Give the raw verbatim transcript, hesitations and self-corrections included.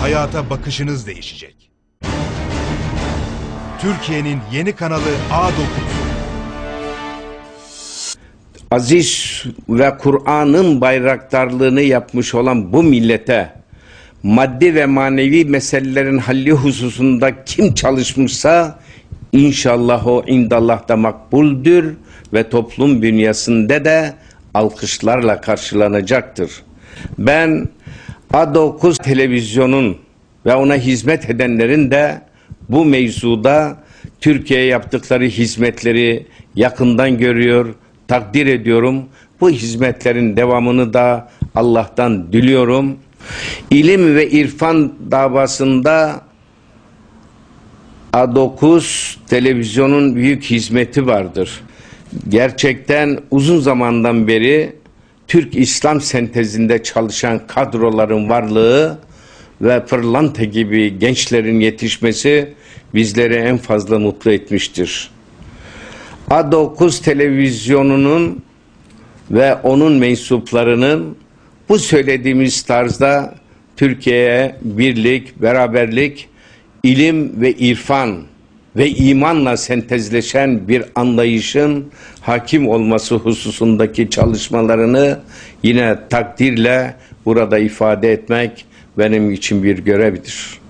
hayata bakışınız değişecek. Türkiye'nin yeni kanalı A dokuz. Aziz ve Kur'an'ın bayraktarlığını yapmış olan bu millete maddi ve manevi meselelerin halli hususunda kim çalışmışsa inşallah o indallah'ta makbuldür ve toplum bünyesinde de alkışlarla karşılanacaktır. Ben A dokuz televizyonun ve ona hizmet edenlerin de bu mevzuda Türkiye'ye yaptıkları hizmetleri yakından görüyor, takdir ediyorum. Bu hizmetlerin devamını da Allah'tan diliyorum. İlim ve irfan davasında A dokuz televizyonun büyük hizmeti vardır. Gerçekten uzun zamandan beri Türk İslam sentezinde çalışan kadroların varlığı ve pırlanta gibi gençlerin yetişmesi bizleri en fazla mutlu etmiştir. A dokuz televizyonunun ve onun mensuplarının bu söylediğimiz tarzda Türkiye'ye birlik, beraberlik, ilim ve irfan ve imanla sentezleşen bir anlayışın hakim olması hususundaki çalışmalarını yine takdirle burada ifade etmek benim için bir görevdir.